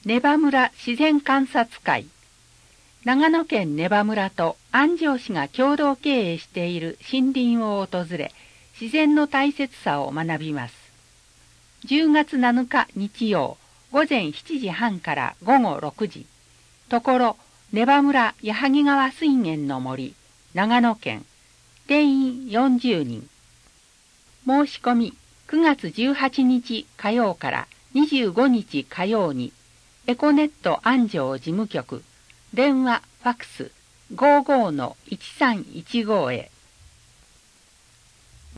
根羽村自然観察会。長野県根羽村と安城市が共同経営している森林を訪れ、自然の大切さを学びます。10月7日日曜、午前7時半から午後6時。ところ、根羽村矢作川水源の森、長野県。定員40人。申し込み、9月18日火曜から25日火曜に、エコネット安城事務局、電話、ファクス、55-1315へ。